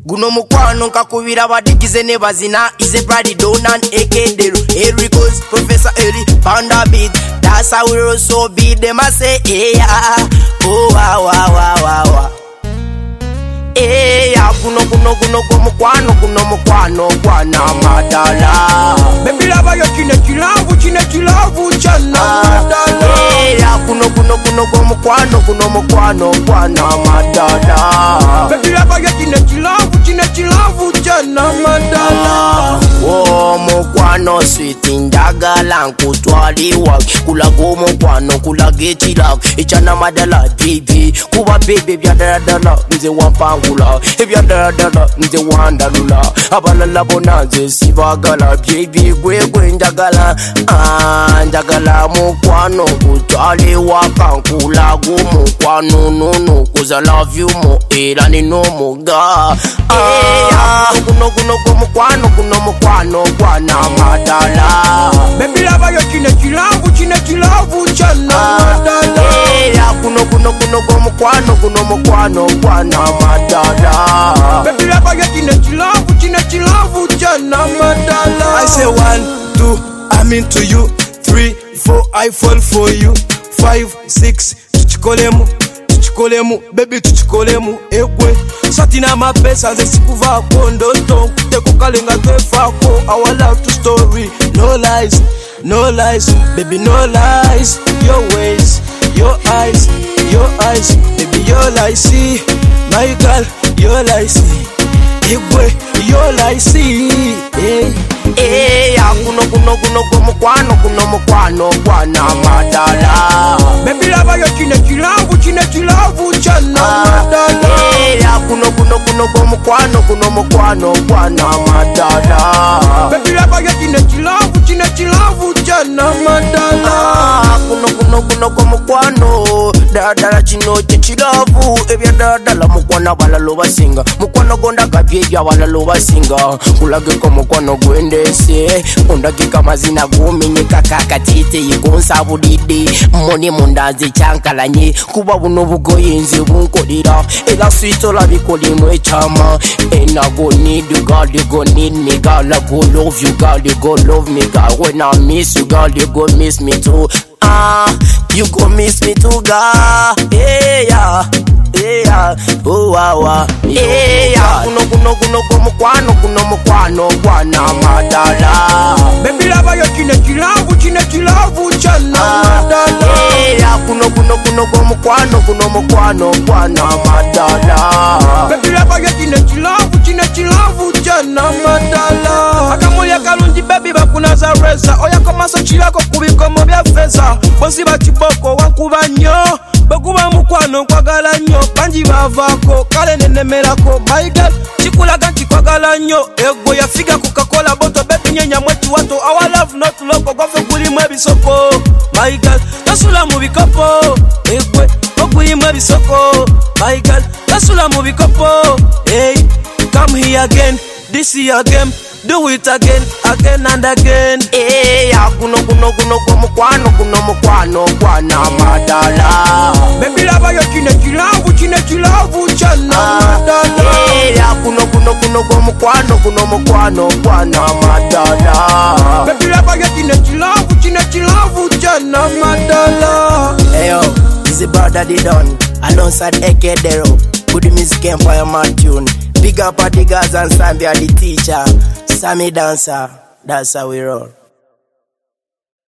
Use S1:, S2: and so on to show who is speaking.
S1: Guno mukwano nkakubira badigize ne bazina ize Brady Donan Ekedero Ericos Professor Eri Panda Beat. That's how we roll so beat them I say yeah. Oh wow wow wow wow. Yeah, kuno mukwano kwana madala.
S2: Baby lava yo chine chilavu chana madala.
S1: Yeah, kuno mukwano kwana madala.
S2: Baby lava yo chine chilavu chana madala.
S1: Oh mukwano sweet indagala nkutwaliwa kulago mukwano kulagechila ichana madala baby kuba baby byadala nze wampangula ebyadala nze wandalula abalala bonanze sibagala baby gwe njagala njagala mukwano kutwaliwa kankulago mukwano nono kuza love you mo era nino muga kuno mukwano kwana madala.
S2: Baby lava yo chine chilavu chana madala.
S1: Kuno mukwano kwana madala.
S2: Baby lava yo chine chilavu chana madala.
S3: I say 1, 2, I'm into you. 3, 4, I fall for you. 5, 6, tuchikolemu, baby tuchikolemu, ekwe. Satina mapesa nze sikuvako ndoto tekukalenga twefako. Our love to story, no lies, baby no lies. Your ways, your eyes, baby your lies, see. My girl, your lies, see. Ekwe, your lies, see.
S1: Kuno mukwano kwana madala.
S2: Baby lava yo chine chilavu chana madala.
S1: Kuno mukwano kwana madala.
S2: Baby lava yo chine chilavu chana madala.
S1: Kuno mukwano dadala chino chilavu ebya dadala mukwano balalo basinga mukwano gonda kabye bya balalo basinga kulage ko mukwano gwendese ondagika mazina gumenyeka kakatite yikonsa budide moni mundazi chankalanye kuba buno bugoyinzi bunkolira era switola bikolimu echama and I go need you girl, you go need me girl, I go love you girl, you go love me girl. When I miss you girl, you go miss me too. You go miss me too girl. Yeah, oh wow, yeah. Kuno mukwano kwana madala.
S2: Baby lava yo chine chilavu chana madala.
S1: Kuno mukwano kwana madala.
S2: Baby lava yo chine chilavu chana madala. Akamulya kalungi baby bakunaza reza oya komaso chilako kubikomo bya feza bosi batiboko wankuba nnyo bekuba mukwano nkwagala nnyo bangi bavako kale nenemerako my girl chikulaga nchikwagala nnyo ego yafiga kukakola boto baby nyenya mwetu wato our love not loco gwafe kulimu ebisoko my girl tasula mu bikopo egwe okulimu ebisoko my girl tasula mu bikopo hey come here again this year again. Do it again and again.
S1: Kuno mukwano kwana madala.
S2: Baby lava yo chine chilavu chana madala.
S1: Kuno mukwano kwana madala.
S2: Baby lava yo chine chilavu chana madala.
S1: Yo, this is brother they done alongside Ekedero. Good music empire man tune. Big up at the guys and Sambia the teacher. Sammy dancer, that's how we roll.